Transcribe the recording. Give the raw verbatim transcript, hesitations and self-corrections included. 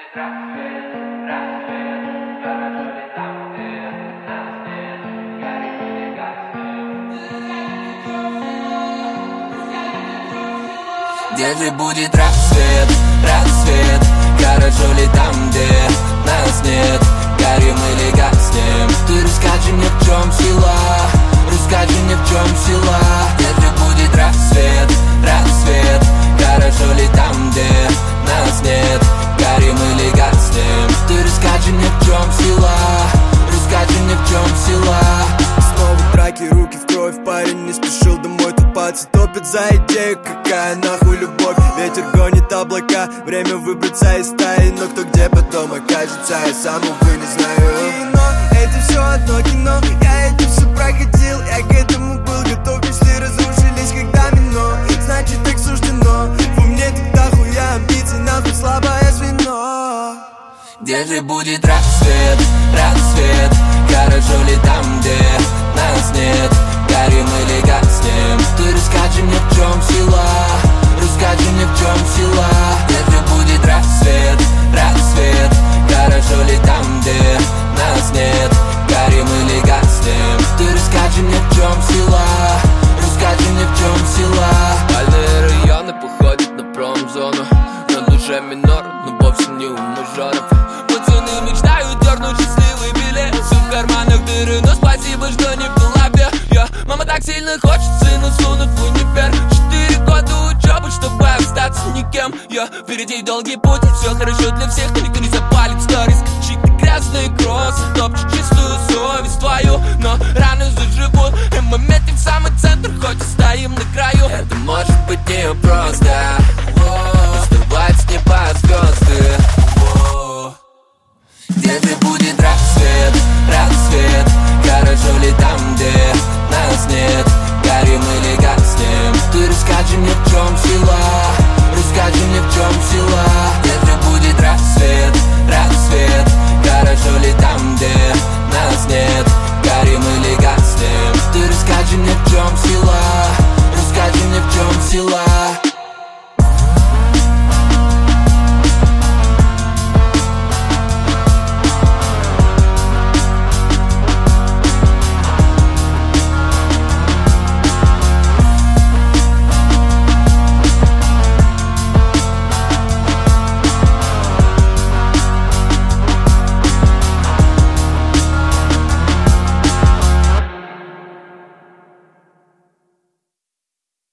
Где же будет рассвет, рассвет? Хорошо ли там, где нас нет? Горим или гаснем? Ты расскажи мне, в чем сила, расскажи мне, в чем сила. Где же будет рассвет, рассвет? Хорошо ли там, где нас нет? Горим или гаснем? Ты расскажи мне, в чем сила, расскажи мне, в чем сила. Снова драки, руки в кровь, парень не спешил домой. Тут пальцы топят за идею, какая нахуй любовь. Ветер гонит облака, время выбраться из стаи. Но кто где потом окажется, я сам, увы, не знаю. Но это все одно кино, я это все проходил. Я к этому был готов, если разрушились как домино. Значит так суждено, во мне тогда хуя амбиций, нахуй слабое звено. Где же будет рассвет, рассвет? Хорошо ли там, где нас нет? Горим или гаснем? Ты расскажи мне, в чем сила, расскажи мне, в чем сила. Где же будет рассвет, рассвет? Хорошо ли там, где нас нет? Горим или гаснем? Ты расскажи мне, в чем сила, расскажи мне, в чем сила. Спальные районы походят на промзону, на душе минор, но вовсе не у мажоров. Пацаны мечтают дернуть счастливый билет, все в карманах дыры, но спасибо, что не в голове. Я, мама так сильно хочет сына сунуть в универ. Четыре года учебы, чтобы остаться никем. Я, впереди долгий путь, и все хорошо для всех, но никто не запалит сторис. Чьи-то грязные кроссы, топчут чистую совесть твою, но раны заживут, и мы метим в самый центр, хоть и стоим на краю. Это может быть не просто, оставать с неба звезды.